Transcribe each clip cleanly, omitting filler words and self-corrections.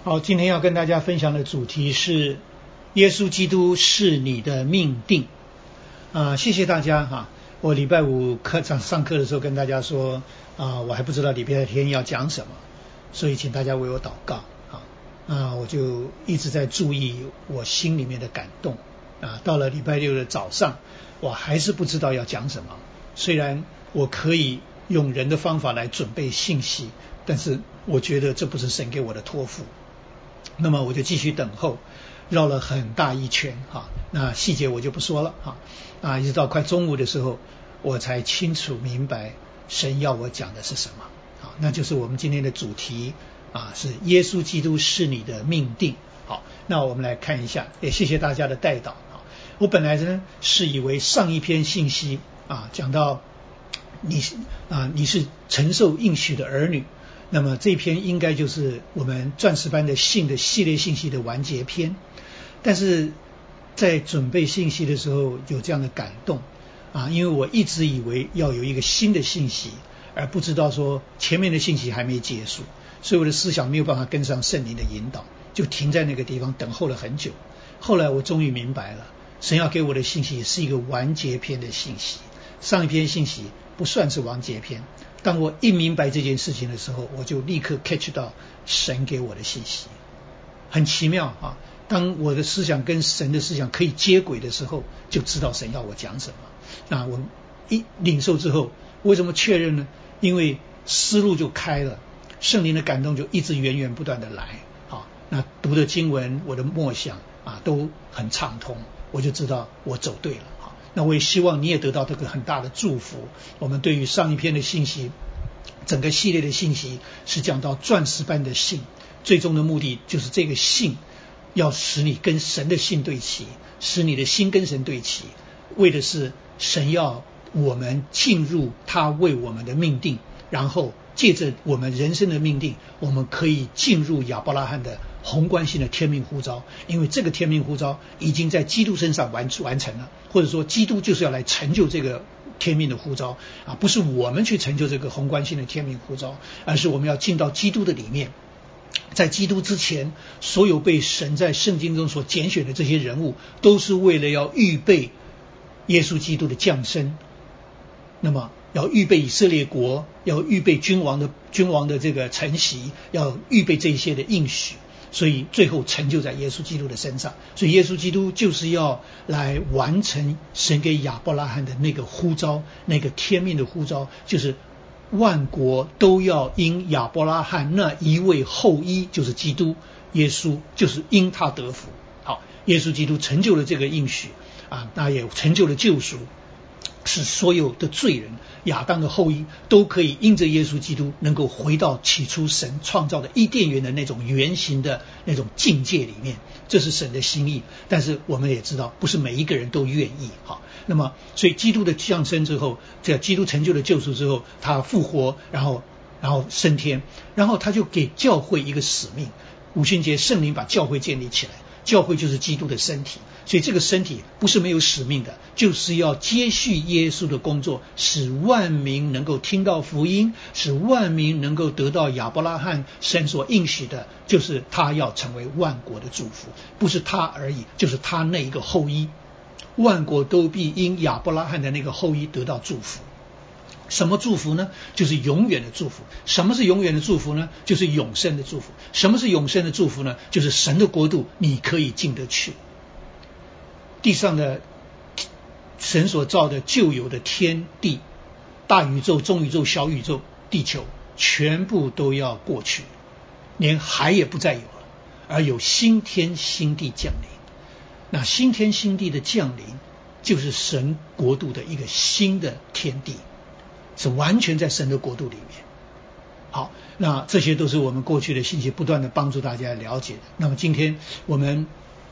好，今天要跟大家分享的主题是耶稣基督是你的命定。谢谢大家哈。我礼拜五上课的时候跟大家说我还不知道礼拜天要讲什么，所以请大家为我祷告我就一直在注意我心里面的感动到了礼拜六的早上，我还是不知道要讲什么。虽然我可以用人的方法来准备信息，但是我觉得这不是神给我的托付。那么我就继续等候，绕了很大一圈那细节我就不说了一直到快中午的时候，我才清楚明白神要我讲的是什么那就是我们今天的主题是耶稣基督是你的命定。好，那我们来看一下，也谢谢大家的带导我本来呢是以为上一篇信息讲到你是承受应许的儿女，那么这篇应该就是我们钻石班的信的系列信息的完结篇。但是在准备信息的时候有这样的感动因为我一直以为要有一个新的信息，而不知道说前面的信息还没结束，所以我的思想没有办法跟上圣灵的引导，就停在那个地方等候了很久。后来我终于明白了，神要给我的信息是一个完结篇的信息，上一篇信息不算是完结篇。当我一明白这件事情的时候，我就立刻 catch 到神给我的信息。很奇妙当我的思想跟神的思想可以接轨的时候，就知道神要我讲什么我一领受之后，为什么确认呢？因为思路就开了，圣灵的感动就一直源源不断的来那读的经文，我的默想都很畅通，我就知道我走对了那我也希望你也得到这个很大的祝福。我们对于上一篇的信息，整个系列的信息是讲到钻石般的信，最终的目的就是这个信要使你跟神的信对齐，使你的心跟神对齐，为的是神要我们进入他为我们的命定，然后借着我们人生的命定，我们可以进入亚伯拉罕的宏观性的天命呼召。因为这个天命呼召已经在基督身上完成了，或者说基督就是要来成就这个天命的呼召不是我们去成就这个宏观性的天命呼召，而是我们要进到基督的里面。在基督之前，所有被神在圣经中所拣选的这些人物，都是为了要预备耶稣基督的降生，那么要预备以色列国，要预备君王的这个承袭，要预备这些的应许，所以最后成就在耶稣基督的身上。所以耶稣基督就是要来完成神给亚伯拉罕的那个呼召，那个天命的呼召，就是万国都要因亚伯拉罕那一位后裔，就是基督耶稣，就是因他得福。好，耶稣基督成就了这个应许那也成就了救赎，使所有的罪人，亚当的后裔都可以因着耶稣基督能够回到起初神创造的伊甸园的那种原型的那种境界里面。这是神的心意，但是我们也知道不是每一个人都愿意那么所以基督的降生之后，这基督成就了救赎之后，他复活，然后升天，然后他就给教会一个使命。五旬节圣灵把教会建立起来，教会就是基督的身体，所以这个身体不是没有使命的，就是要接续耶稣的工作，使万民能够听到福音，使万民能够得到亚伯拉罕神所应许的，就是他要成为万国的祝福，不是他而已，就是他那一个后裔，万国都必因亚伯拉罕的那个后裔得到祝福。什么祝福呢？就是永远的祝福。什么是永远的祝福呢？就是永生的祝福。什么是永生的祝福呢？就是神的国度你可以进得去。地上的神所造的旧有的天地，大宇宙、中宇宙、小宇宙、地球，全部都要过去，连海也不再有了，而有新天新地降临。那新天新地的降临，就是神国度的一个新的天地，是完全在神的国度里面。好，那这些都是我们过去的信息不断的帮助大家了解的。那么今天我们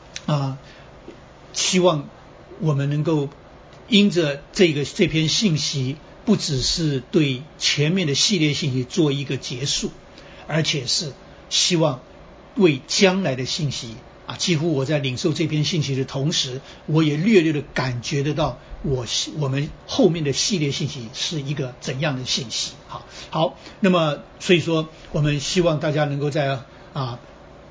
希望我们能够因着这篇信息，不只是对前面的系列信息做一个结束，而且是希望为将来的信息几乎我在领受这篇信息的同时，我也略略的感觉得到我们后面的系列信息是一个怎样的信息。好，那么所以说我们希望大家能够在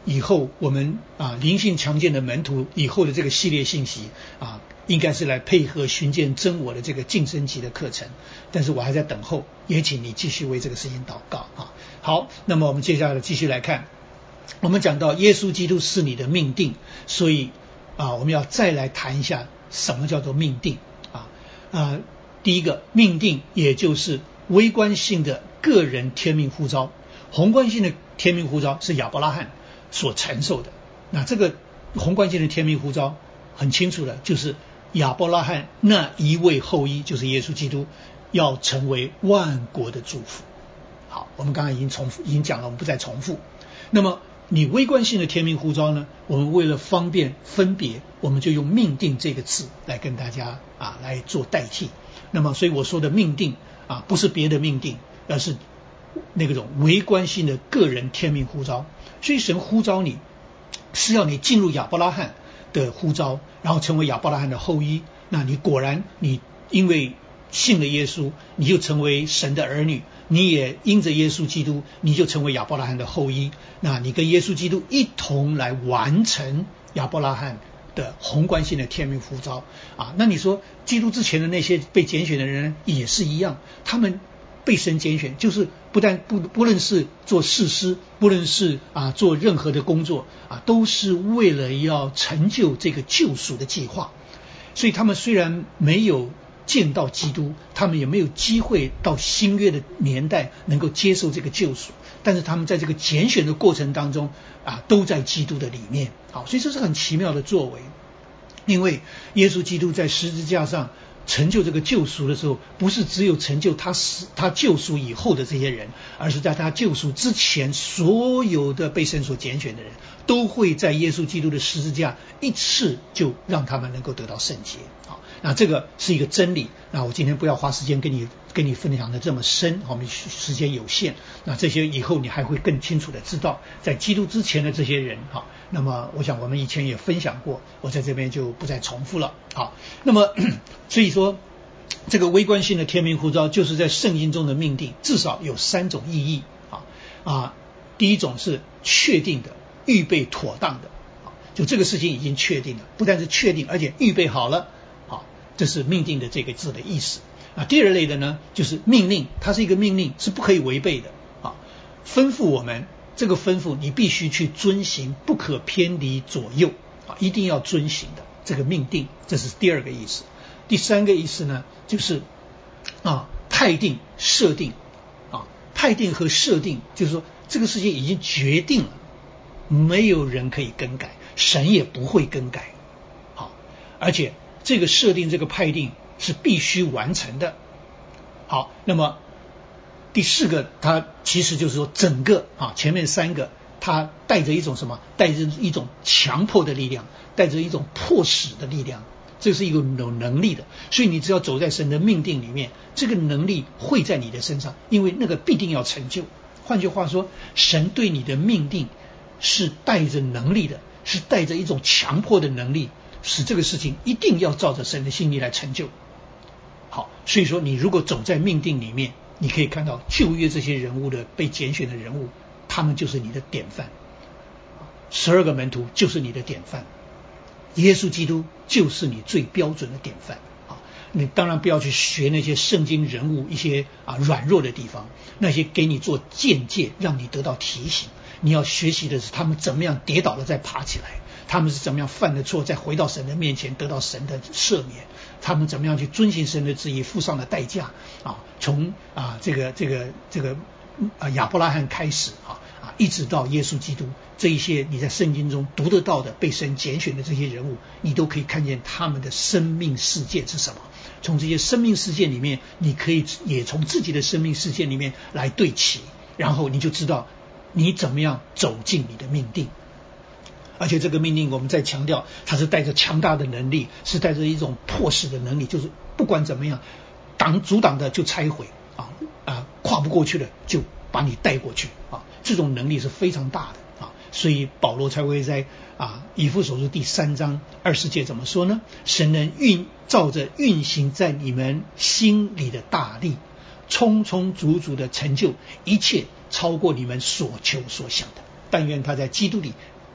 以后我们灵性强健的门徒以后的这个系列信息应该是来配合寻见真我的这个晋升级的课程，但是我还在等候，也请你继续为这个事情祷告好，那么我们接下来继续来看，我们讲到耶稣基督是你的命定，所以我们要再来谈一下什么叫做命定第一个命定，也就是微观性的个人天命呼召，宏观性的天命呼召是亚伯拉罕所承受的。那这个宏观性的天命呼召很清楚的，就是亚伯拉罕那一位后裔，就是耶稣基督，要成为万国的祝福。好，我们刚刚已经讲了，我们不再重复。那么你微观性的天命呼召呢，我们为了方便分别，我们就用命定这个字来跟大家来做代替。那么所以我说的命定不是别的命定，而是那种微观性的个人天命呼召。所以神呼召你是要你进入亚伯拉罕的呼召，然后成为亚伯拉罕的后裔。那你果然你因为信了耶稣，你就成为神的儿女，你也因着耶稣基督，你就成为亚伯拉罕的后裔。那你跟耶稣基督一同来完成亚伯拉罕的宏观性的天命呼召那你说基督之前的那些被拣选的人也是一样，他们被神拣选，就是不论是做士师，不论是做任何的工作都是为了要成就这个救赎的计划。所以他们虽然没有见到基督，他们也没有机会到新约的年代能够接受这个救赎，但是他们在这个拣选的过程当中都在基督的里面。好，所以这是很奇妙的作为。因为耶稣基督在十字架上成就这个救赎的时候，不是只有成就他救赎以后的这些人，而是在他救赎之前，所有的被神所拣选的人都会在耶稣基督的十字架一次就让他们能够得到圣洁。好，那这个是一个真理。那我今天不要花时间跟你分享的这么深，我们时间有限，那这些以后你还会更清楚的知道在基督之前的这些人。好，那么我想我们以前也分享过，我在这边就不再重复了。好，那么所以说这个微观性的天命呼召就是在圣经中的命定，至少有3种意义。第一种是确定的，预备妥当的，就这个事情已经确定了，不但是确定，而且预备好了。好，这是命定的这个字的意思。第二类的呢，就是命令，它是一个命令，是不可以违背的。吩咐我们，这个吩咐你必须去遵行，不可偏离左右，一定要遵行的这个命定，这是第二个意思。第三个意思呢，就是派定设定派定和设定，就是说这个事情已经决定了，没有人可以更改，神也不会更改。好，而且这个设定这个派定是必须完成的。好，那么第4个它其实就是说整个前面3个它带着一种什么，带着一种强迫的力量，带着一种迫使的力量，这是一个有能力的。所以你只要走在神的命定里面，这个能力会在你的身上，因为那个必定要成就。换句话说，神对你的命定是带着能力的，是带着一种强迫的能力，使这个事情一定要照着神的心意来成就。好，所以说你如果走在命定里面，你可以看到旧约这些人物的被拣选的人物，他们就是你的典范。12个门徒就是你的典范，耶稣基督就是你最标准的典范。你当然不要去学那些圣经人物一些软弱的地方，那些给你做见解，让你得到提醒。你要学习的是他们怎么样跌倒了再爬起来，他们是怎么样犯了错再回到神的面前得到神的赦免，他们怎么样去遵行神的旨意，付上了代价从这个亚伯拉罕开始一直到耶稣基督，这一些你在圣经中读得到的被神拣选的这些人物，你都可以看见他们的生命事件是什么。从这些生命事件里面，你可以也从自己的生命事件里面来对齐，然后你就知道你怎么样走进你的命定。而且这个命令我们再强调，它是带着强大的能力，是带着一种迫使的能力，就是不管怎么样阻挡的就拆毁跨不过去的就把你带过去这种能力是非常大的所以保罗才会在以弗所书第3章20节怎么说呢？神能照着运行在你们心里的大力，充充足足的成就一切，超过你们所求所想的。但愿他在基督里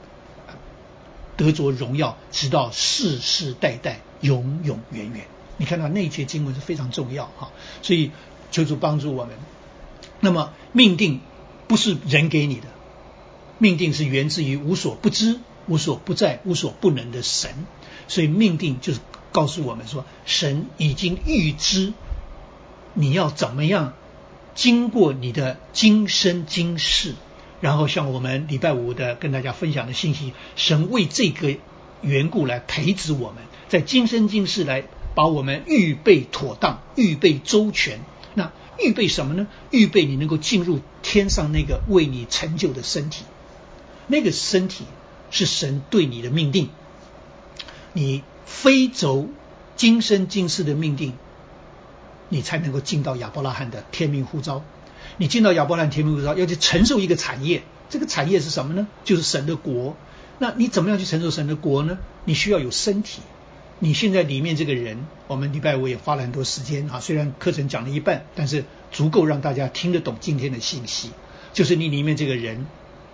得着荣耀，直到世世代代，永永远远。你看到那一节经文是非常重要哈，所以求主帮助我们。那么命定不是人给你的，命定是源自于无所不知、无所不在、无所不能的神，所以命定就是告诉我们说，神已经预知你要怎么样经过你的今生今世，然后像我们礼拜五的跟大家分享的信息，神为这个缘故来培植我们，在今生今世来把我们预备妥当，预备周全。那预备什么呢？预备你能够进入天上那个为你成就的身体，那个身体是神对你的命定，你非走今生今世的命定，你才能够进到亚伯拉罕的天命呼召。你进到亚伯拉罕天命呼召，要去承受一个产业，这个产业是什么呢？就是神的国。那你怎么样去承受神的国呢？你需要有身体。你现在里面这个人，我们礼拜五也花了很多时间啊，虽然课程讲了一半，但是足够让大家听得懂今天的信息。就是你里面这个人，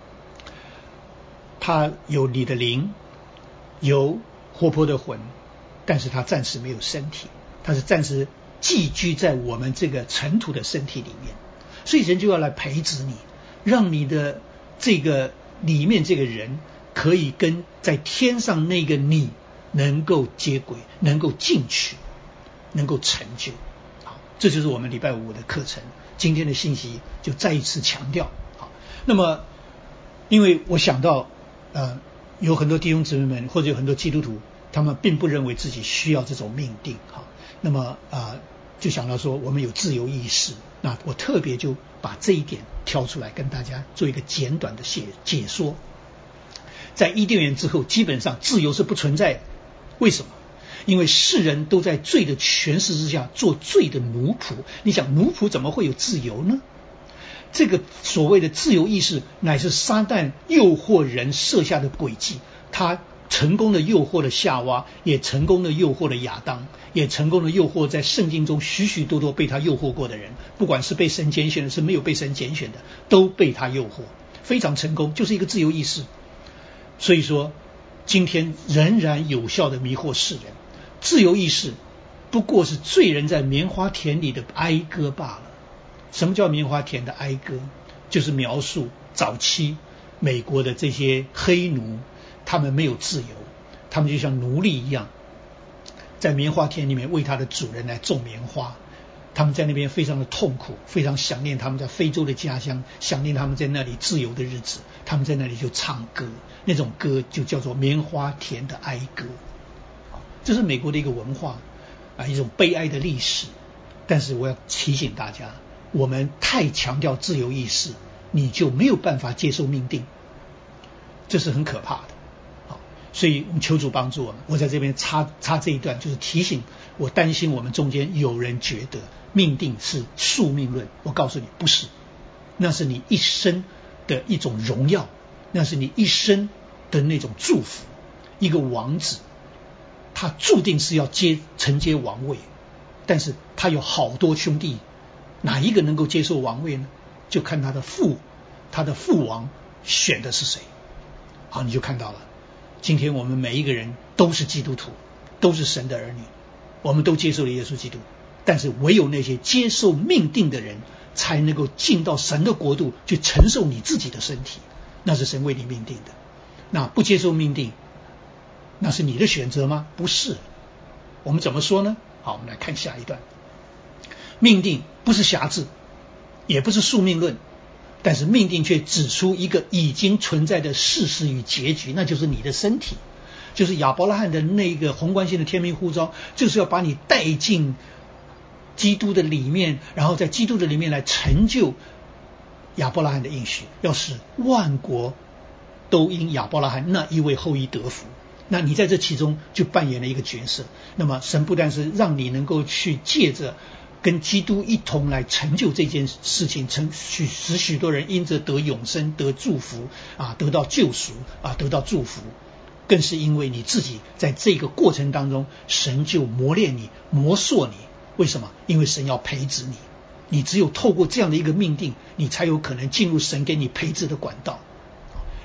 他有你的灵，有活泼的魂，但是他暂时没有身体，他是暂时寄居在我们这个尘土的身体里面。所以人就要来培植你，让你的这个里面这个人可以跟在天上那个你能够接轨，能够进去，能够成就。好，这就是我们礼拜五的课程。今天的信息就再一次强调。好，那么因为我想到有很多弟兄姊妹们或者有很多基督徒，他们并不认为自己需要这种命定。好，那么就想到说我们有自由意识，那我特别就把这一点挑出来跟大家做一个简短的解说。在伊甸园之后，基本上自由是不存在的。为什么？因为世人都在罪的权势之下做罪的奴仆。你想奴仆怎么会有自由呢？这个所谓的自由意识乃是撒旦诱惑人设下的诡计，他成功的诱惑了夏娃，也成功的诱惑了亚当，也成功的诱惑在圣经中许许多多被他诱惑过的人，不管是被神拣选的，是没有被神拣选的，都被他诱惑，非常成功，就是一个自由意识。所以说今天仍然有效的迷惑世人。自由意识不过是罪人在棉花田里的哀歌罢了。什么叫棉花田的哀歌？就是描述早期美国的这些黑奴，他们没有自由，他们就像奴隶一样，在棉花田里面为他的主人来种棉花。他们在那边非常的痛苦，非常想念他们在非洲的家乡，想念他们在那里自由的日子。他们在那里就唱歌，那种歌就叫做棉花田的哀歌。这是美国的一个文化一种悲哀的历史。但是我要提醒大家，我们太强调自由意识，你就没有办法接受命定，这是很可怕的。所以我们求主帮助我们。我在这边插这一段，就是提醒我，担心我们中间有人觉得命定是宿命论。我告诉你不是，那是你一生的一种荣耀，那是你一生的那种祝福。一个王子他注定是要承接王位，但是他有好多兄弟，哪一个能够接受王位呢？就看他的父王选的是谁。好，你就看到了今天我们每一个人都是基督徒，都是神的儿女，我们都接受了耶稣基督，但是唯有那些接受命定的人才能够进到神的国度，去承受你自己的身体，那是神为你命定的。那不接受命定，那是你的选择吗？不是。我们怎么说呢？好，我们来看下一段。命定不是瑕疵，也不是宿命论，但是命定却指出一个已经存在的事实与结局，那就是你的身体，就是亚伯拉罕的那个宏观性的天命呼召，就是要把你带进基督的里面，然后在基督的里面来成就亚伯拉罕的应许，要使万国都因亚伯拉罕那一位后裔得福。那你在这其中就扮演了一个角色。那么神不但是让你能够去借着跟基督一同来成就这件事情，使许多人因着得永生、得祝福得到救赎得到祝福，更是因为你自己在这个过程当中，神就磨练你、磨塑你。为什么？因为神要培植你，你只有透过这样的一个命定，你才有可能进入神给你培植的管道。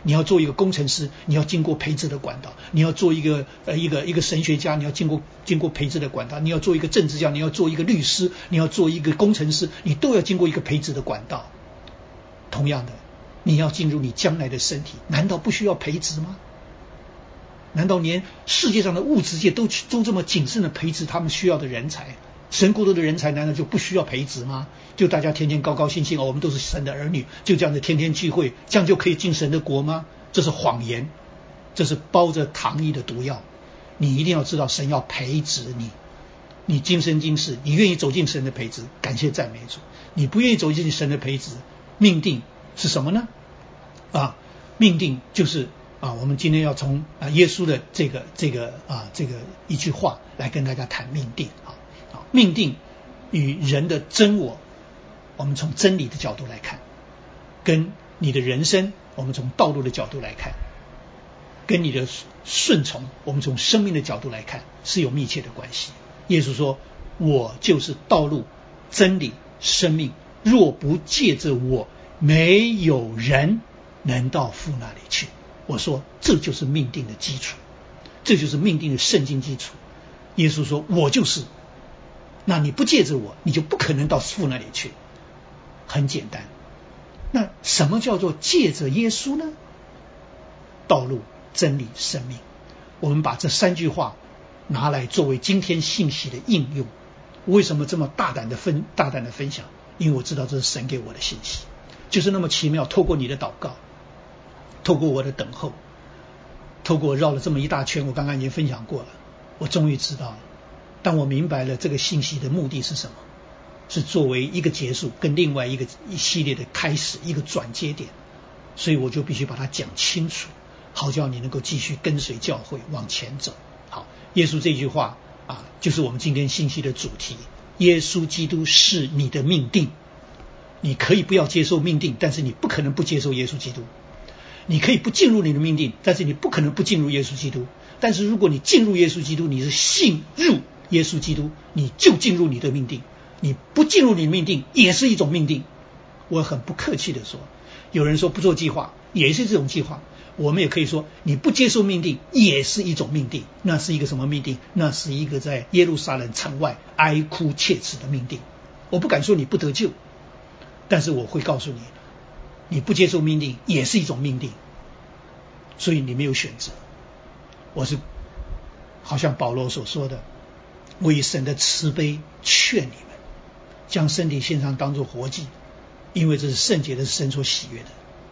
你要做一个工程师，你要经过培植的管道；你要做一个神学家，你要经过培植的管道；你要做一个政治家，你要做一个律师，你要做一个工程师，你都要经过一个培植的管道。同样的，你要进入你将来的身体，难道不需要培植吗？难道连世界上的物质界都这么谨慎的培植他们需要的人才？神国度的人才难道就不需要培植吗？就大家天天高高兴兴我们都是神的儿女，就这样子天天聚会，这样就可以进神的国吗？这是谎言，这是包着糖衣的毒药。你一定要知道，神要培植你，你今生今世，你愿意走进神的培植，感谢赞美主；你不愿意走进神的培植，命定是什么呢？命定就是我们今天要从耶稣的这个一句话来跟大家谈命定。命定与人的真我们从真理的角度来看，跟你的人生我们从道路的角度来看，跟你的顺从我们从生命的角度来看是有密切的关系。耶稣说，我就是道路真理生命，若不借着我，没有人能到父那里去。我说这就是命定的基础，这就是命定的圣经基础。耶稣说我就是，那你不借着我，你就不可能到父那里去。很简单，那什么叫做借着耶稣呢？道路真理生命。我们把这三句话拿来作为今天信息的应用。为什么这么大胆的分享？因为我知道这是神给我的信息，就是那么奇妙。透过你的祷告，透过我的等候，透过绕了这么一大圈，我刚刚已经分享过了，我终于知道了。当我明白了这个信息的目的是什么，是作为一个结束跟另外一系列的开始，一个转接点，所以我就必须把它讲清楚，好叫你能够继续跟随教会往前走。好，耶稣这句话就是我们今天信息的主题。耶稣基督是你的命定，你可以不要接受命定，但是你不可能不接受耶稣基督。你可以不进入你的命定，但是你不可能不进入耶稣基督。但是如果你进入耶稣基督，你是信入耶稣基督，你就进入你的命定。你不进入你的命定也是一种命定。我很不客气的说，有人说不做计划也是这种计划，我们也可以说你不接受命定也是一种命定。那是一个什么命定？那是一个在耶路撒冷城外哀哭切齿的命定。我不敢说你不得救，但是我会告诉你，你不接受命定也是一种命定，所以你没有选择。我是好像保罗所说的，我以神的慈悲劝你们，将身体献上当作活祭，因为这是圣洁的，是神所喜悦的，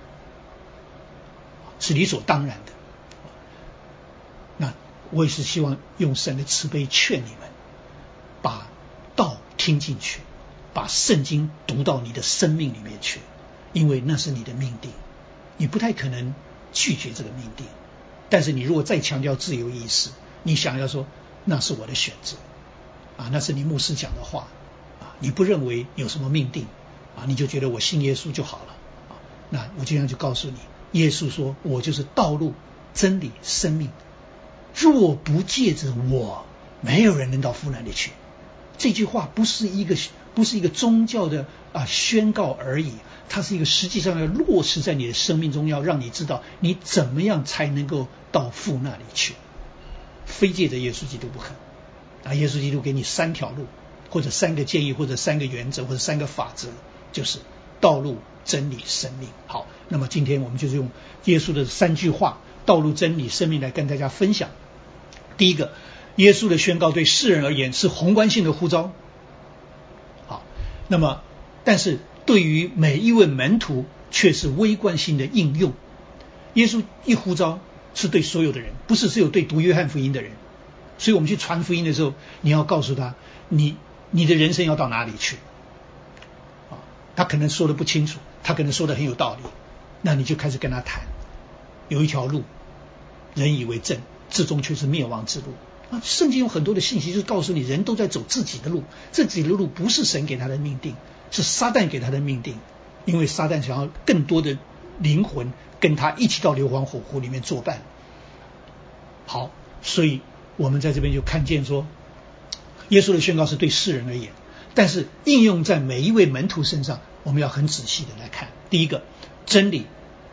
是理所当然的。那我也是希望用神的慈悲劝你们，把道听进去，把圣经读到你的生命里面去，因为那是你的命定，你不太可能拒绝这个命定。但是你如果再强调自由意识，你想要说那是我的选择那是你牧师讲的话你不认为有什么命定你就觉得我信耶稣就好了那我这样就告诉你，耶稣说我就是道路真理生命，若不借着我，没有人能到父那里去。这句话不是一个宗教的宣告而已，它是一个实际上要落实在你的生命中，要让你知道你怎么样才能够到父那里去，非借着耶稣基督不可耶稣基督给你三条路，或者三个建议，或者三个原则，或者三个法则，就是道路真理生命。好，那么今天我们就是用耶稣的三句话，道路真理生命来跟大家分享。第一个，耶稣的宣告对世人而言是宏观性的呼召。好，那么但是对于每一位门徒却是微观性的应用。耶稣一呼召是对所有的人，不是只有对读约翰福音的人。所以我们去传福音的时候，你要告诉他你的人生要到哪里去他可能说得不清楚，他可能说得很有道理，那你就开始跟他谈，有一条路人以为正，至终却是灭亡之路圣经有很多的信息就是告诉你，人都在走自己的路，自己的路不是神给他的命定，是撒旦给他的命定，因为撒旦想要更多的灵魂跟他一起到硫磺火湖里面作伴。好，所以我们在这边就看见说，耶稣的宣告是对世人而言，但是应用在每一位门徒身上，我们要很仔细的来看。第一个，真理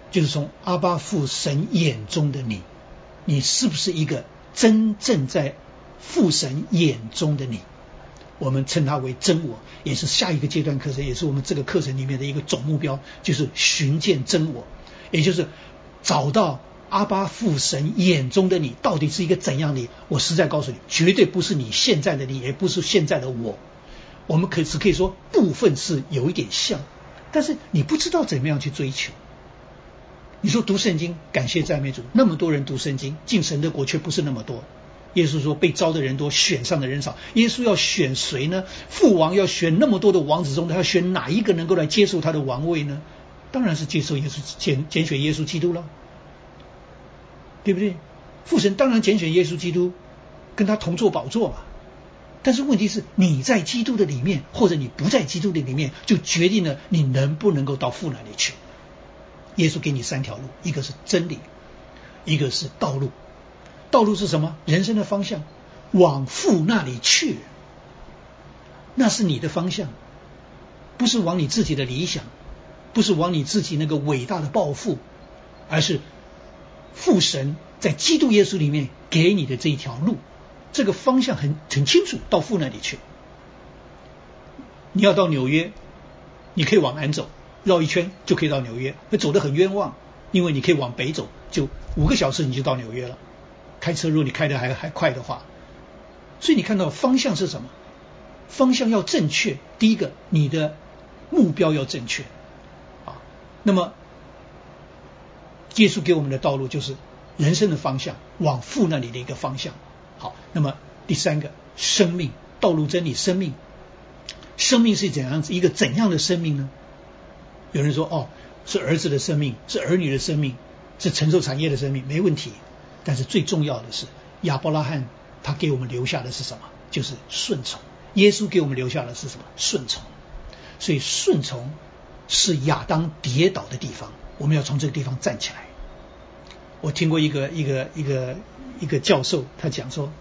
就是从阿爸父神眼中的你，你是不是一个真正在父神眼中的你？我们称它为真我，也是下一个阶段课程，也是我们这个课程里面的一个总目标，就是寻见真我，也就是找到阿爸父神眼中的你到底是一个怎样的你。我实在告诉你，绝对不是你现在的你，也不是现在的我。我们可以说部分是有一点像，但是你不知道怎么样去追求。你说读圣经，感谢赞美主，那么多人读圣经，进神的国却不是那么多。耶稣说被招的人多，选上的人少。耶稣要选谁呢？父王要选那么多的王子中，他要选哪一个能够来接受他的王位呢？当然是接受耶稣，拣选耶稣基督了，对不对？父神当然拣选耶稣基督，跟他同坐宝座嘛。但是问题是，你在基督的里面，或者你不在基督的里面，就决定了你能不能够到父那里去。耶稣给你三条路，一个是真理，一个是道路。道路是什么？人生的方向，往父那里去，那是你的方向，不是往你自己的理想，不是往你自己那个伟大的抱负，而是父神在基督耶稣里面给你的这一条路，这个方向很清楚，到父那里去。你要到纽约，你可以往南走，绕一圈就可以到纽约，会走得很冤枉，因为你可以往北走，就5个小时你就到纽约了。开车如果你开得还快的话，所以你看到方向是什么？方向要正确，第一个你的目标要正确啊。那么耶稣给我们的道路就是人生的方向，往父那里的一个方向。好，那么第三个生命，道路真理生命。生命是怎样子一个怎样的生命呢？有人说是儿子的生命，是儿女的生命，是承受产业的生命，没问题。但是最重要的是亚伯拉罕他给我们留下的是什么？就是顺从。耶稣给我们留下的是什么？顺从。所以顺从是亚当跌倒的地方，我们要从这个地方站起来。我听过一个教授他讲说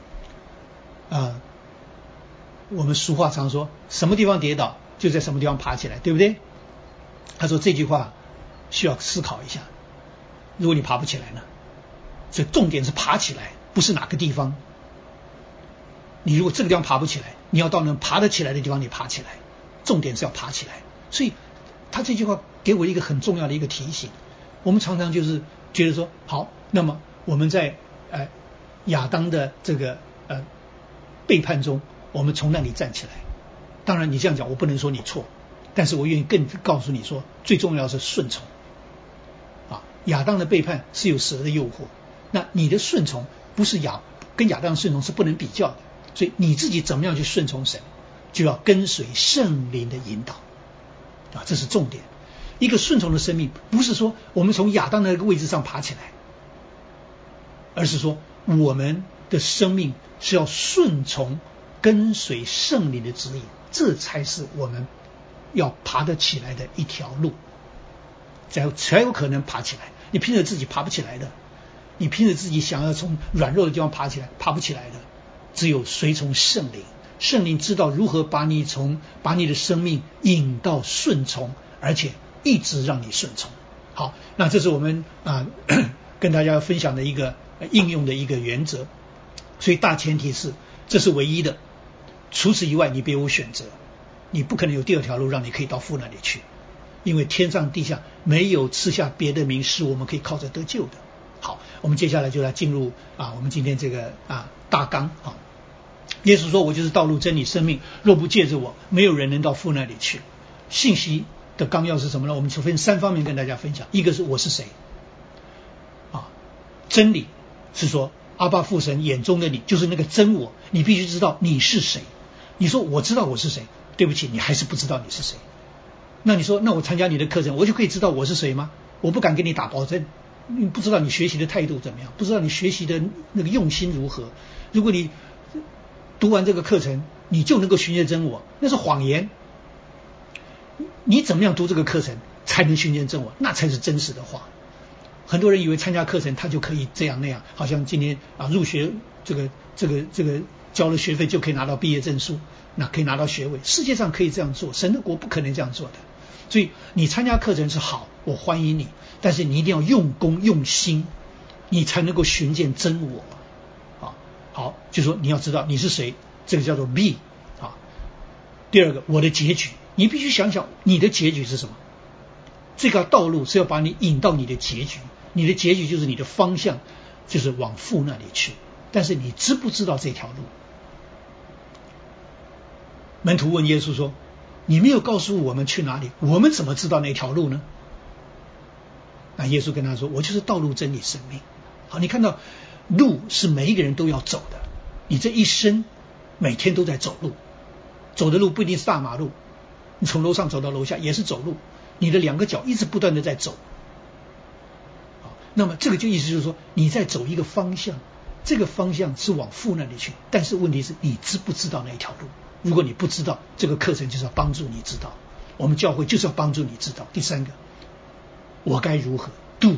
我们俗话常说什么地方跌倒就在什么地方爬起来，对不对？他说这句话需要思考一下，如果你爬不起来呢？所以重点是爬起来，不是哪个地方。你如果这个地方爬不起来，你要到能爬得起来的地方你爬起来，重点是要爬起来。所以他这句话给我一个很重要的一个提醒。我们常常就是觉得说，好，那么我们在亚当的这个背叛中，我们从那里站起来。当然你这样讲我不能说你错，但是我愿意更告诉你说，最重要的是顺从亚当的背叛是有蛇的诱惑，那你的顺从不是跟亚当的顺从是不能比较的。所以你自己怎么样去顺从神，就要跟随圣灵的引导这是重点。一个顺从的生命不是说我们从亚当的那个位置上爬起来，而是说我们的生命是要顺从跟随圣灵的指引，这才是我们要爬得起来的一条路，才有可能爬起来。你凭着自己爬不起来的，你凭着自己想要从软弱的地方爬起来，爬不起来的。只有随从圣灵，圣灵知道如何把你的生命引到顺从，而且一直让你顺从。好，那这是我们跟大家分享的一个应用的一个原则。所以大前提是这是唯一的，除此以外你别无选择，你不可能有第二条路让你可以到父那里去，因为天上地下没有赐下别的名是我们可以靠着得救的。好，我们接下来就来进入我们今天这个大纲。耶稣说我就是道路真理生命，若不借着我没有人能到父那里去。信息的纲要是什么呢？我们就分3方面跟大家分享。一个是我是谁真理是说阿爸父神眼中的你就是那个真我，你必须知道你是谁。你说我知道我是谁，对不起，你还是不知道你是谁。那你说那我参加你的课程我就可以知道我是谁吗？我不敢给你打保证，你不知道你学习的态度怎么样，不知道你学习的那个用心如何。如果你读完这个课程你就能够寻见真我，那是谎言。你怎么样读这个课程才能寻见真我？那才是真实的话。很多人以为参加课程他就可以这样那样，好像今天入学这个交了学费就可以拿到毕业证书，那可以拿到学位。世界上可以这样做，神的国不可能这样做的。 所以你参加课程是好，我欢迎你，但是你一定要用功用心，你才能够寻见真我。好，就说你要知道你是谁，这个叫做 be 啊。第二个，我的结局，你必须想想你的结局是什么。这个道路是要把你引到你的结局，你的结局就是你的方向，就是往父那里去。但是你知不知道这条路？门徒问耶稣说：“你没有告诉我们去哪里，我们怎么知道那条路呢？”那耶稣跟他说：“我就是道路、真理、生命。”好，你看到路是每一个人都要走的，你这一生每天都在走路，走的路不一定是大马路，你从楼上走到楼下也是走路，你的两个脚一直不断的在走。好，那么这个就意思就是说你在走一个方向，这个方向是往父那里去，但是问题是你知不知道那一条路？如果你不知道，这个课程就是要帮助你知道，我们教会就是要帮助你知道。第三个，我该如何 do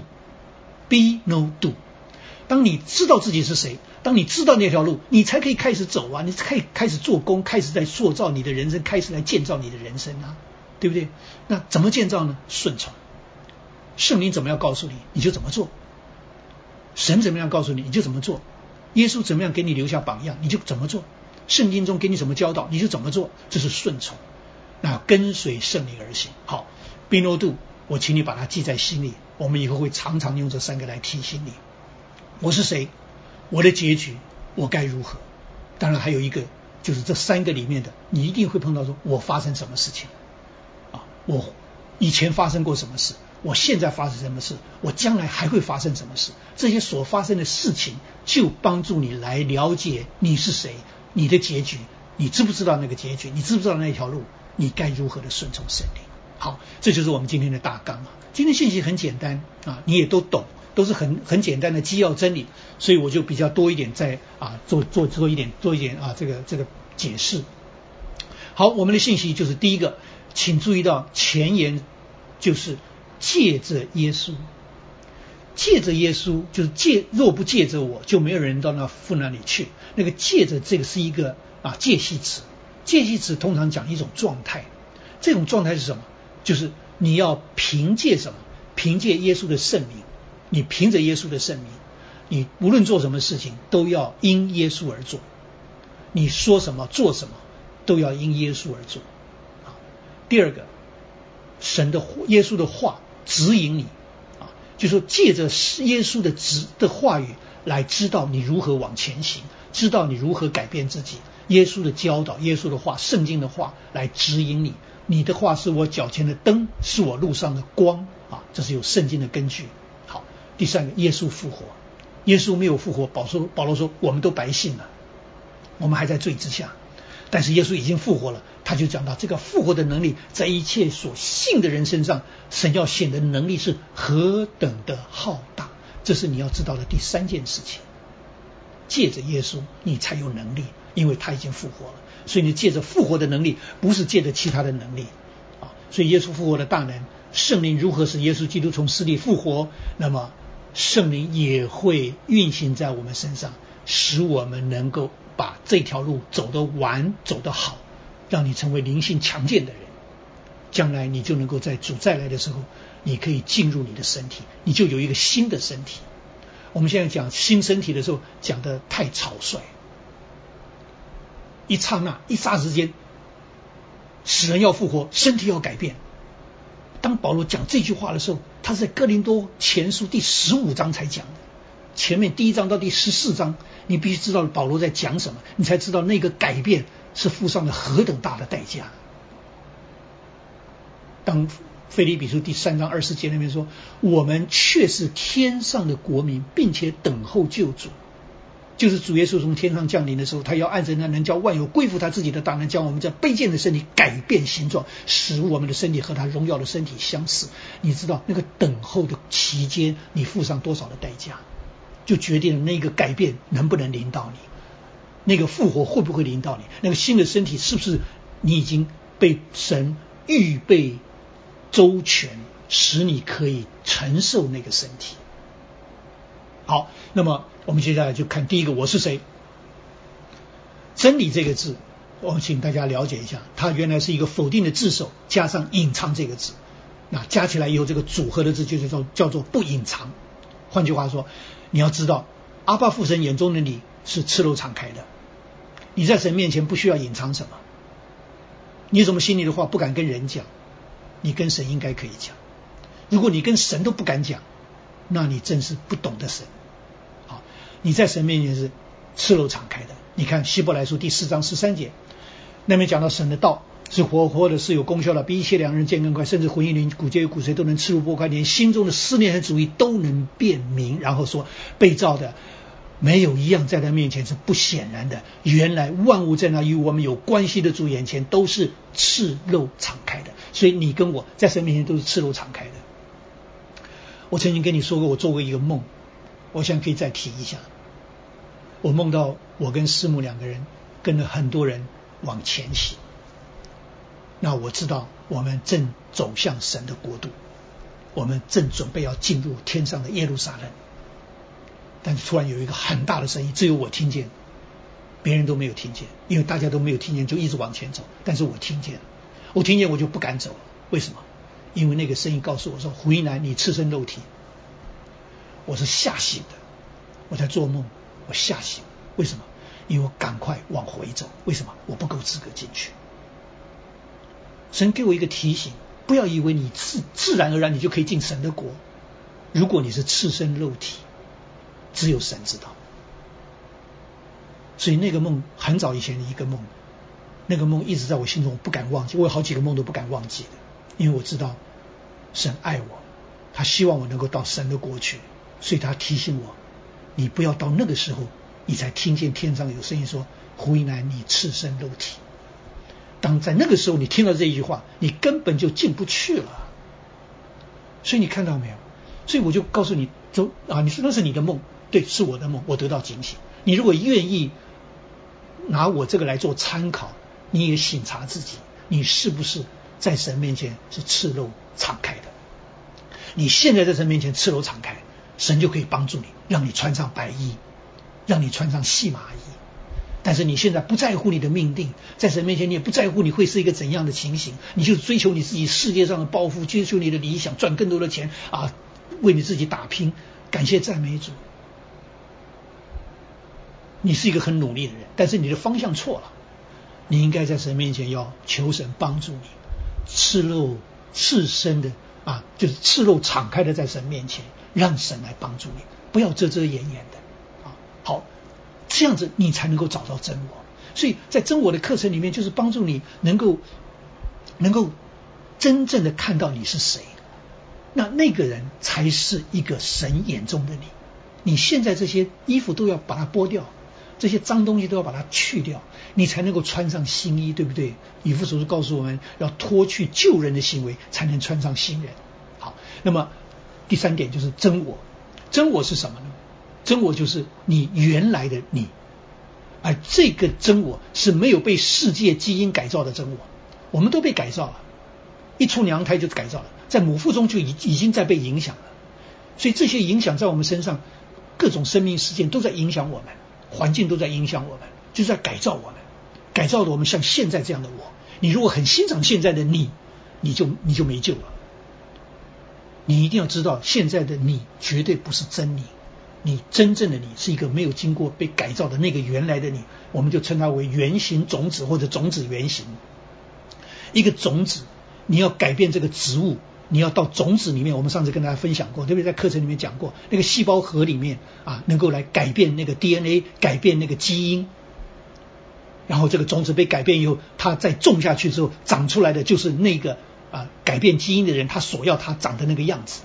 be no do。当你知道自己是谁，当你知道那条路，你才可以开始走啊，你可以开始做工，开始在塑造你的人生，开始来建造你的人生啊，对不对？那怎么建造呢？顺从。圣灵怎么样告诉你，你就怎么做；神怎么样告诉你，你就怎么做；耶稣怎么样给你留下榜样，你就怎么做；圣经中给你什么教导，你就怎么做。这是顺从，那跟随圣灵而行。好 be no do， 我请你把它记在心里，我们以后会常常用这三个来提醒你。我是谁？我的结局？我该如何？当然还有一个，就是这三个里面的，你一定会碰到说，我发生什么事情啊？我以前发生过什么事？我现在发生什么事？我将来还会发生什么事？这些所发生的事情，就帮助你来了解你是谁，你的结局，你知不知道那个结局？你知不知道那条路？你该如何的顺从圣灵？好，这就是我们今天的大纲啊。今天信息很简单啊，你也都懂。都是很简单的基要真理，所以我就比较多一点在做一点这个解释。好，我们的信息就是第一个，请注意到前言就是借着耶稣，借着耶稣就是若不借着我，就没有人到那父那里去。那个借着这个是一个介系词，介系词通常讲一种状态，这种状态是什么？就是你要凭借什么？凭借耶稣的圣名。你凭着耶稣的圣名，你无论做什么事情都要因耶稣而做，你说什么做什么都要因耶稣而做。第二个，耶稣的话指引你，就说借着耶稣的话语来知道你如何往前行，知道你如何改变自己。耶稣的教导，耶稣的话，圣经的话来指引你。你的话是我脚前的灯，是我路上的光这是有圣经的根据。第三个，耶稣复活，耶稣没有复活，保罗说我们都白信了，我们还在罪之下，但是耶稣已经复活了，他就讲到这个复活的能力在一切所信的人身上，神要显的能力是何等的浩大，这是你要知道的第三件事情。借着耶稣你才有能力，因为他已经复活了，所以你借着复活的能力，不是借着其他的能力所以耶稣复活的大能，圣灵如何使耶稣基督从死里复活，那么圣灵也会运行在我们身上，使我们能够把这条路走得完，走得好，让你成为灵性强健的人。将来你就能够在主再来的时候，你可以进入你的身体，你就有一个新的身体。我们现在讲新身体的时候讲得太草率，一刹那一霎时间，使人要复活，身体要改变。当保罗讲这句话的时候，他是在哥林多前书第15章才讲的，前面第1章到第14章，你必须知道保罗在讲什么，你才知道那个改变是付上了何等大的代价。当腓立比书第3章20节那边说，我们却是天上的国民，并且等候救主，就是主耶稣从天上降临的时候，他要按着那能叫万有归服他自己的大能，将我们这卑贱的身体改变形状，使我们的身体和他荣耀的身体相似。你知道那个等候的期间你付上多少的代价，就决定了那个改变能不能临到你，那个复活会不会临到你，那个新的身体是不是你已经被神预备周全，使你可以承受那个身体。好，那么我们接下来就看第一个，我是谁。真理这个字我请大家了解一下，它原来是一个否定的字首加上隐藏这个字，那加起来以后这个组合的字就是叫做不隐藏。换句话说，你要知道阿爸父神眼中的你是赤露敞开的，你在神面前不需要隐藏什么，你有什么心里的话不敢跟人讲，你跟神应该可以讲。如果你跟神都不敢讲，那你真是不懂得神。好，你在神面前是赤露敞开的。你看希伯来书第4章13节，那边讲到神的道是活活的，是有功效的，比一切两刃剑更快，甚至魂与灵骨节与骨髓都能刺入剥开，连心中的思念和主意都能辨明。然后说被造的没有一样在他面前是不显然的，原来万物在那与我们有关系的主眼前都是赤露敞开的。所以你跟我在神面前都是赤露敞开的。我曾经跟你说过，我做过一个梦，我想可以再提一下。我梦到我跟师母两个人跟了很多人往前行，那我知道我们正走向神的国度，我们正准备要进入天上的耶路撒冷。但是突然有一个很大的声音，只有我听见，别人都没有听见，因为大家都没有听见，就一直往前走。但是我听见了，我听见我就不敢走了。为什么？因为那个声音告诉我说，胡一南，你赤身肉体。我是吓醒的，我在做梦，我吓醒。为什么？因为我赶快往回走。为什么？我不够资格进去。神给我一个提醒，不要以为你自然而然你就可以进神的国。如果你是赤身肉体，只有神知道。所以那个梦很早以前的一个梦，那个梦一直在我心中，我不敢忘记。我有好几个梦都不敢忘记的，因为我知道神爱我，他希望我能够到神的国去，所以他提醒我，你不要到那个时候你才听见天上有声音说，胡一南，你赤身肉体。当在那个时候你听到这一句话，你根本就进不去了。所以你看到没有？所以我就告诉你，走啊！你说那是你的梦，对，是我的梦，我得到警醒。你如果愿意拿我这个来做参考，你也省察自己，你是不是在神面前是赤露敞开的？你现在在神面前赤露敞开，神就可以帮助你，让你穿上白衣，让你穿上细麻衣。但是你现在不在乎你的命定，在神面前你也不在乎你会是一个怎样的情形，你就追求你自己世界上的抱负，追求你的理想，赚更多的钱啊，为你自己打拼。感谢赞美主，你是一个很努力的人，但是你的方向错了。你应该在神面前要求神帮助你，赤身的啊，就是赤露敞开的在神面前，让神来帮助你，不要遮遮掩掩的啊。好，这样子你才能够找到真我。所以在真我的课程里面，就是帮助你能够真正的看到你是谁，那个人才是一个神眼中的你。你现在这些衣服都要把它剥掉，这些脏东西都要把它去掉，你才能够穿上新衣，对不对？以弗所书告诉我们要脱去旧人的行为，才能穿上新人。好，那么第三点就是真我。真我是什么呢？真我就是你原来的你，而这个真我是没有被世界基因改造的真我。我们都被改造了，一出娘胎就改造了，在母腹中就已经在被影响了。所以这些影响在我们身上，各种生命事件都在影响我们，环境都在影响我们，就是在改造我们，改造的我们像现在这样的我。你如果很欣赏现在的你就没救了。你一定要知道，现在的你绝对不是真你，你真正的你是一个没有经过被改造的那个原来的你，我们就称它为原型种子或者种子原型。一个种子，你要改变这个植物，你要到种子里面，我们上次跟大家分享过，对不对？在课程里面讲过，那个细胞核里面啊，能够来改变那个 DNA， 改变那个基因，然后这个种子被改变以后，它再种下去之后长出来的就是那个改变基因的人他所要他长的那个样子。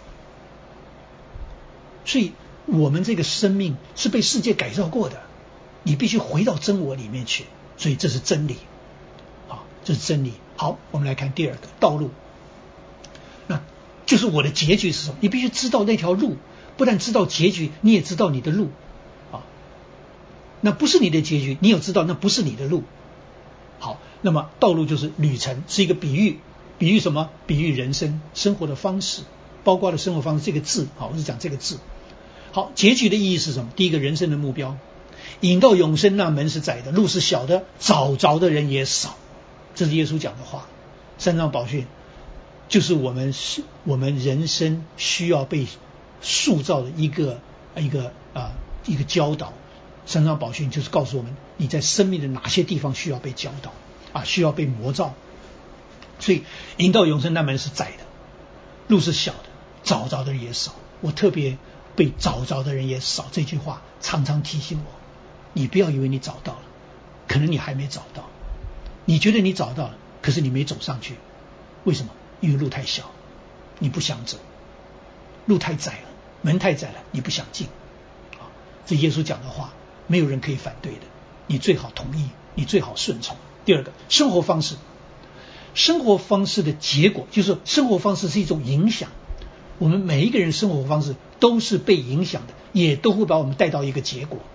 所以我们这个生命是被世界改造过的，你必须回到真我里面去，所以这是真理，这是真理。好，我们来看第二个道路，那就是我的结局是什么？你必须知道那条路，不但知道结局，你也知道你的路那不是你的结局，你有知道那不是你的路。好，那么道路就是旅程，是一个比喻。比喻什么？比喻人生生活的方式，包括了生活方式这个字。好，我是讲这个字。好，结局的意义是什么？第一个，人生的目标。 引到永生那门是窄的，路是小的，找着的人也少。这是耶稣讲的话。三藏宝训就是我们人生需要被塑造的一个教导。三藏宝训就是告诉我们你在生命的哪些地方需要被教导需要被磨造。所以引到永生那门是窄的，路是小的，找着的人也少。我特别被找着的人也少这句话常常提醒我，你不要以为你找到了，可能你还没找到。你觉得你找到了，可是你没走上去。为什么？因为路太小，你不想走；路太窄了，门太窄了，你不想进。这耶稣讲的话没有人可以反对的，你最好同意，你最好顺从。第二个，生活方式的结果就是生活方式是一种影响，我们每一个人生活方式都是被影响的，也都会把我们带到一个结果。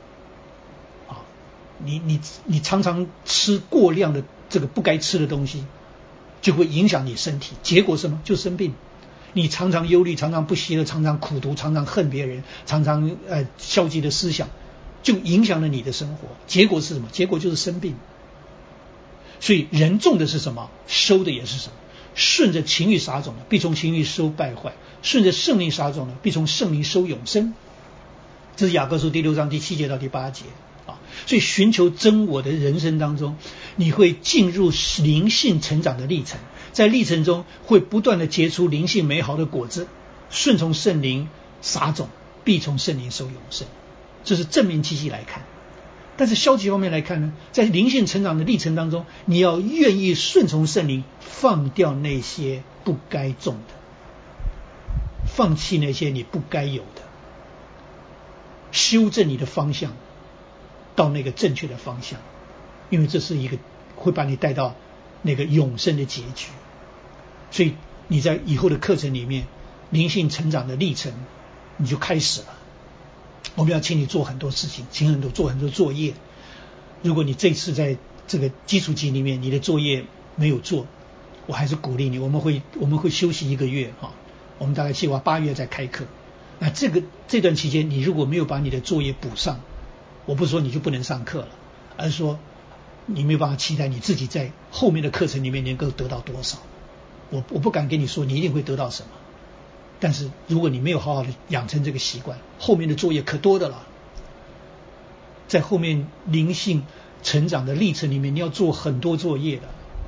你常常吃过量的这个不该吃的东西，就会影响你身体，结果是什么？就生病。你常常忧虑，常常不喜乐，常常苦毒，常常恨别人，常常消极的思想，就影响了你的生活。结果是什么？结果就是生病。所以人种的是什么，收的也是什么。顺着情欲撒种的，必从情欲收败坏；顺着圣灵撒种的，必从圣灵收永生。这是雅各书第6章第7节到第8节。所以寻求真我的人生当中，你会进入灵性成长的历程，在历程中会不断的结出灵性美好的果子。顺从圣灵撒种，必从圣灵收永生。这是正面积极来看。但是消极方面来看呢，在灵性成长的历程当中，你要愿意顺从圣灵，放掉那些不该种的，放弃那些你不该有的，修正你的方向到那个正确的方向，因为这是一个会把你带到那个永生的结局。所以你在以后的课程里面，灵性成长的历程你就开始了。我们要请你做很多事情，做很多作业。如果你这次在这个基础级里面你的作业没有做，我还是鼓励你，我们会休息1个月我们大概计划8月再开课。那这段期间你如果没有把你的作业补上，我不是说你就不能上课了，而是说你没有办法期待你自己在后面的课程里面能够得到多少。我不敢跟你说你一定会得到什么，但是如果你没有好好的养成这个习惯，后面的作业可多的了。在后面灵性成长的历程里面，你要做很多作业的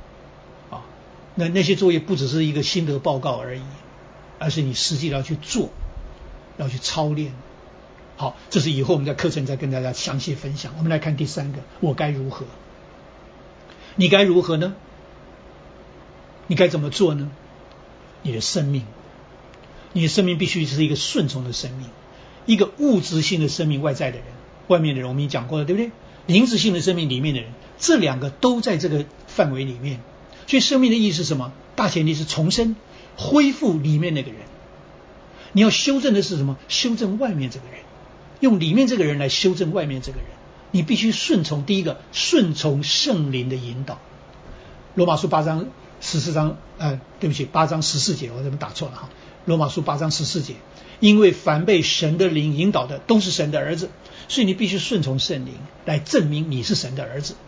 那些作业不只是一个心得报告而已，而是你实际要去做，要去操练。好，这是以后我们在课程再跟大家详细分享。我们来看第3个，我该如何？你该如何呢？你该怎么做呢？你的生命必须是一个顺从的生命，一个物质性的生命，外在的人，外面的人我们已经讲过了，对不对？灵质性的生命里面的人，这2个都在这个范围里面。所以生命的意义是什么？大前提是重生，恢复里面那个人。你要修正的是什么？修正外面这个人，用里面这个人来修正外面这个人。你必须顺从，第一个顺从圣灵的引导。罗马书8章14章8章14节，我这边打错了罗马书8章14节，因为凡被神的灵引导的都是神的儿子，所以你必须顺从圣灵来证明你是神的儿子。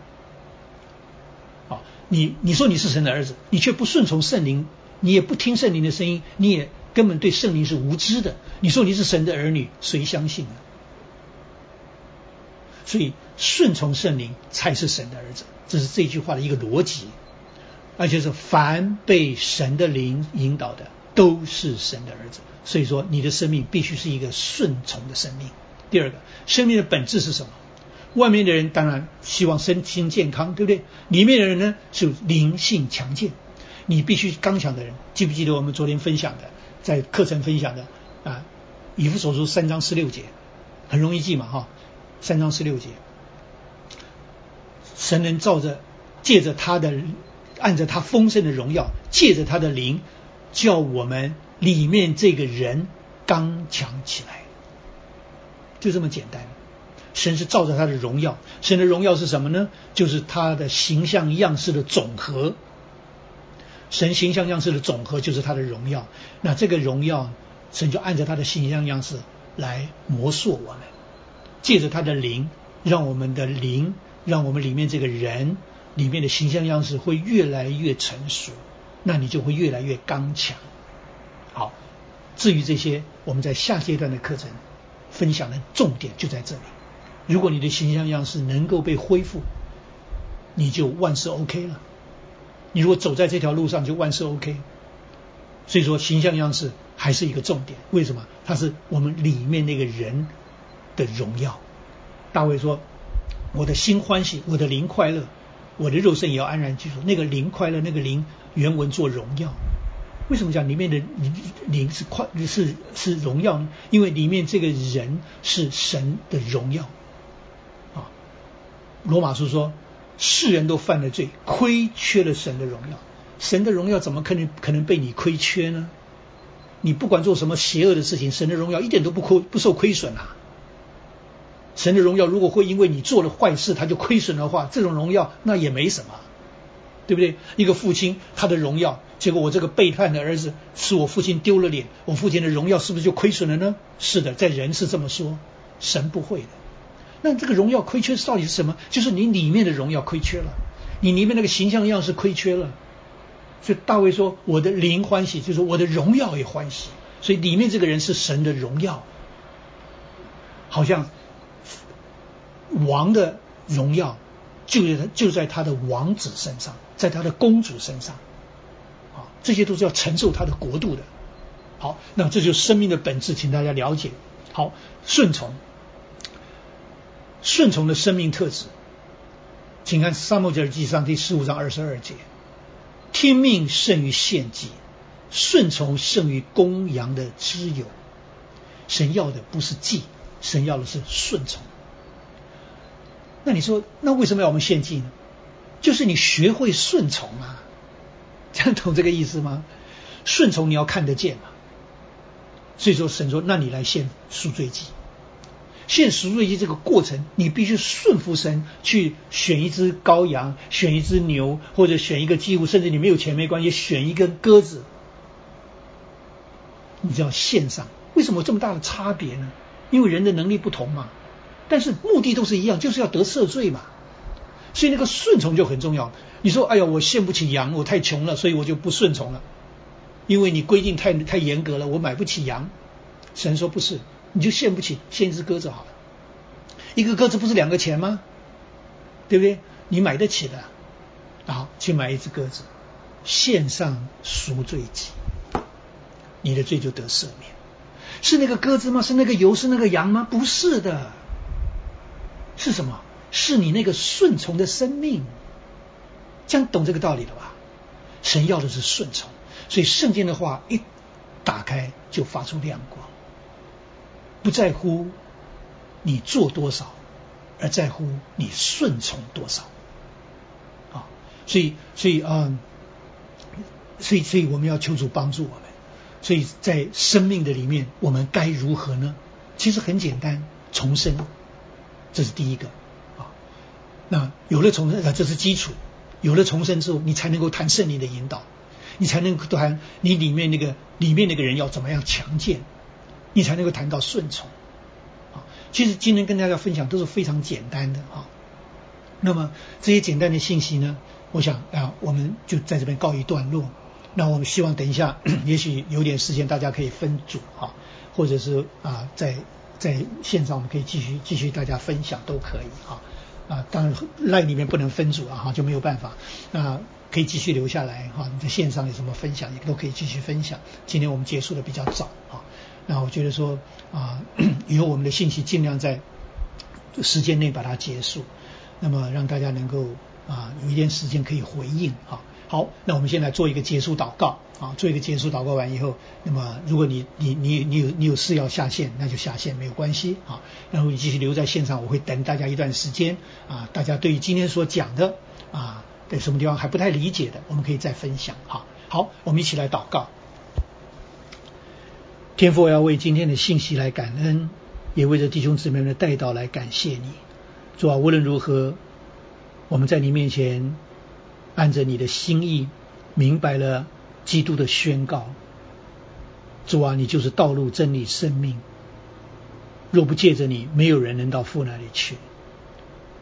你说你是神的儿子，你却不顺从圣灵，你也不听圣灵的声音，你也根本对圣灵是无知的。你说你是神的儿女，谁相信呢？所以顺从圣灵才是神的儿子，这是这句话的一个逻辑。而且是凡被神的灵引导的都是神的儿子，所以说你的生命必须是一个顺从的生命。第二个，生命的本质是什么？外面的人当然希望身心健康，对不对？里面的人呢是灵性强健，你必须刚强的人。记不记得我们昨天分享的，在课程分享的以弗所书3章16节，很容易记嘛3章16节，神能借着他的按着他丰盛的荣耀，借着他的灵，叫我们里面这个人刚强起来，就这么简单。神是照着他的荣耀，神的荣耀是什么呢？就是他的形象样式的总和。神形象样式的总和就是他的荣耀，那这个荣耀神就按照他的形象样式来磨塑我们，借着他的灵让我们的灵，让我们里面这个人里面的形象样式会越来越成熟，那你就会越来越刚强。好，至于这些我们在下阶段的课程分享的重点就在这里。如果你的形象样式能够被恢复，你就万事 OK 了。你如果走在这条路上就万事 OK。所以说形象样式还是一个重点。为什么？它是我们里面那个人的荣耀。大卫说，我的心欢喜，我的灵快乐，我的肉身也要安然居住。那个灵快乐，那个灵原文做荣耀。为什么讲里面的灵是荣耀呢？因为里面这个人是神的荣耀啊。罗马书说，世人都犯了罪，亏缺了神的荣耀。神的荣耀怎么可能被你亏缺呢？你不管做什么邪恶的事情，神的荣耀一点都不受亏损啊。神的荣耀如果会因为你做了坏事他就亏损的话，这种荣耀那也没什么，对不对？一个父亲他的荣耀，结果我这个背叛的儿子使我父亲丢了脸，我父亲的荣耀是不是就亏损了呢？是的，在人是这么说，神不会的。那这个荣耀亏缺到底是什么？就是你里面的荣耀亏缺了，你里面那个形象样式亏缺了。所以大卫说，我的灵欢喜，就是我的荣耀也欢喜。所以里面这个人是神的荣耀，好像王的荣耀就在他的王子身上，在他的公主身上啊，这些都是要承受他的国度的。好，那这就是生命的本质，请大家了解。好，顺从的生命特质，请看撒母耳记上第15章22节，听命胜于献祭，顺从胜于公羊的脂油。神要的不是祭，神要的是顺从。那你说，那为什么要我们献祭呢？就是你学会顺从啊，这样懂这个意思吗？顺从你要看得见嘛。所以说神说，那你来献赎罪祭。献赎罪祭这个过程，你必须顺服神，去选一只羔羊，选一只牛，或者选一个祭物，甚至你没有钱没关系，选一根鸽子，你就要献上。为什么有这么大的差别呢？因为人的能力不同嘛，但是目的都是一样，就是要得赦罪嘛。所以那个顺从就很重要。你说，哎呀，我献不起羊，我太穷了，所以我就不顺从了，因为你规定太严格了，我买不起羊。神说不是，你就献不起，献一只鸽子好了。一个鸽子不是2个钱吗？对不对？你买得起的，好，去买一只鸽子，献上赎罪祭，你的罪就得赦免。是那个鸽子吗？是那个油？是那个羊吗？不是的。是什么？是你那个顺从的生命。这样懂这个道理了吧？神要的是顺从，所以圣经的话一打开就发出亮光，不在乎你做多少，而在乎你顺从多少啊！所以我们要求主帮助我们。所以在生命的里面，我们该如何呢？其实很简单，重生，这是第一个啊。那有了重生，这是基础。有了重生之后，你才能够谈圣灵的引导，你才能够谈你里面那个人要怎么样强健，你才能够谈到顺从。其实今天跟大家分享都是非常简单的啊。那么这些简单的信息呢，我想我们就在这边告一段落。那我们希望等一下，也许有点时间，大家可以分组啊，或者是在线上我们可以继续大家分享都可以啊。当然 LINE 里面不能分组啊，就没有办法。那可以继续留下来哈，你在线上有什么分享也都可以继续分享。今天我们结束的比较早啊，那我觉得说以后我们的信息尽量在时间内把它结束，那么让大家能够有一点时间可以回应啊。好，那我们现在做一个结束祷告啊，做一个结束祷告完以后，那么如果你有事要下线，那就下线没有关系啊。然后你继续留在线上，我会等大家一段时间啊。大家对于今天所讲的在什么地方还不太理解的，我们可以再分享哈。好，我们一起来祷告。天父，我要为今天的信息来感恩，也为着弟兄姊妹们的带导来感谢你。主啊，无论如何，我们在你面前按着你的心意明白了基督的宣告。主啊，你就是道路真理生命，若不借着你，没有人能到父那里去。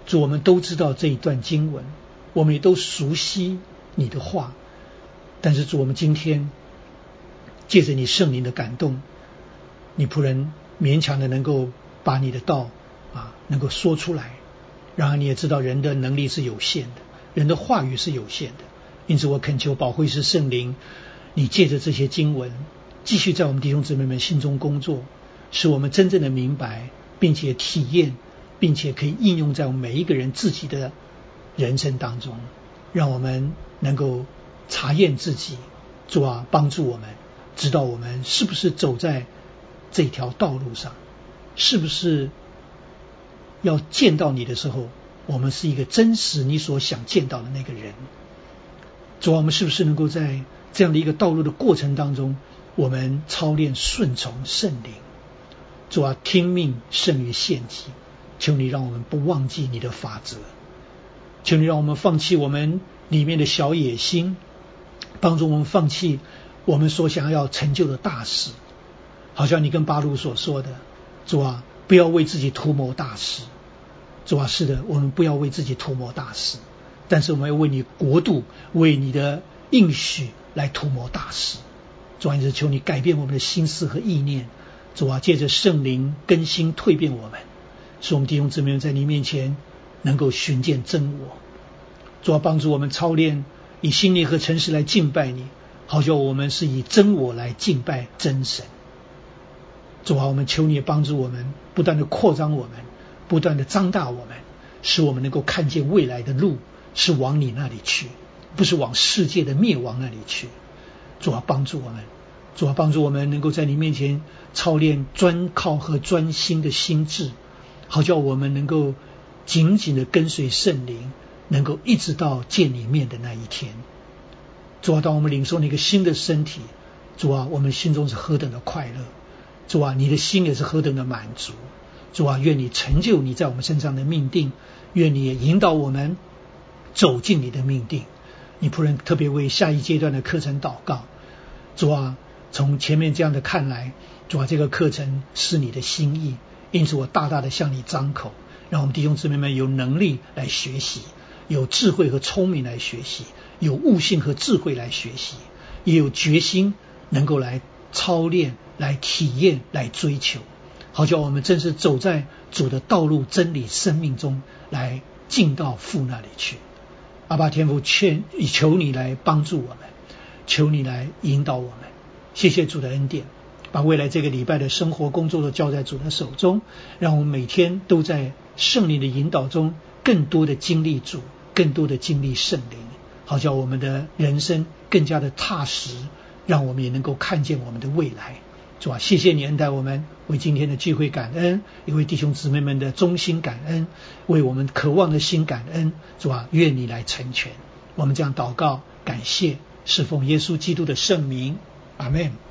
主，我们都知道这一段经文，我们也都熟悉你的话，但是主，我们今天借着你圣灵的感动，你仆人勉强的能够把你的道能够说出来。然而你也知道人的能力是有限的，人的话语是有限的，因此我恳求保惠师圣灵，你借着这些经文继续在我们弟兄姊妹们心中工作，使我们真正的明白并且体验，并且可以应用在我们每一个人自己的人生当中，让我们能够查验自己。主啊，帮助我们知道我们是不是走在这条道路上，是不是要见到你的时候，我们是一个真实你所想见到的那个人。主啊，我们是不是能够在这样的一个道路的过程当中，我们操练顺从圣灵。主啊，听命胜于献祭，求你让我们不忘记你的法则，求你让我们放弃我们里面的小野心，帮助我们放弃我们所想要成就的大事。好像你跟巴路所说的，主啊，不要为自己图谋大事。主啊，是的，我们不要为自己图谋大事，但是我们要为你国度，为你的应许来图谋大事。主啊，也是求你改变我们的心思和意念。主啊，借着圣灵更新蜕变我们，使我们弟兄姊妹们在你面前能够寻见真我。主啊，帮助我们操练以心灵和诚实来敬拜你，好叫我们是以真我来敬拜真神。主啊，我们求你帮助我们，不断的扩张我们，不断的张大我们，使我们能够看见未来的路是往你那里去，不是往世界的灭亡那里去。主啊，帮助我们，主啊，帮助我们能够在你面前操练专靠和专心的心智，好叫我们能够紧紧的跟随圣灵，能够一直到见你面的那一天。主啊，当我们领受那个新的身体，主啊，我们心中是何等的快乐。主啊，你的心也是何等的满足。主啊，愿你成就你在我们身上的命定，愿你也引导我们走进你的命定。你仆人特别为下一阶段的课程祷告。主啊，从前面这样的看来，主啊，这个课程是你的心意，因此我大大的向你张口，让我们弟兄姊妹们有能力来学习，有智慧和聪明来学习，有悟性和智慧来学习，也有决心能够来操练，来体验，来追求，好叫我们真是走在主的道路、真理、生命中，来进到父那里去。阿爸天父，求你来帮助我们，求你来引导我们。谢谢主的恩典，把未来这个礼拜的生活工作都交在主的手中，让我们每天都在圣灵的引导中更多的经历主，更多的经历圣灵，好叫我们的人生更加的踏实，让我们也能够看见我们的未来。主啊，谢谢你恩待我们，为今天的聚会感恩，也为弟兄姊妹们的忠心感恩，为我们渴望的心感恩。主啊，愿你来成全。我们这样祷告感谢，是奉耶稣基督的圣名，阿们。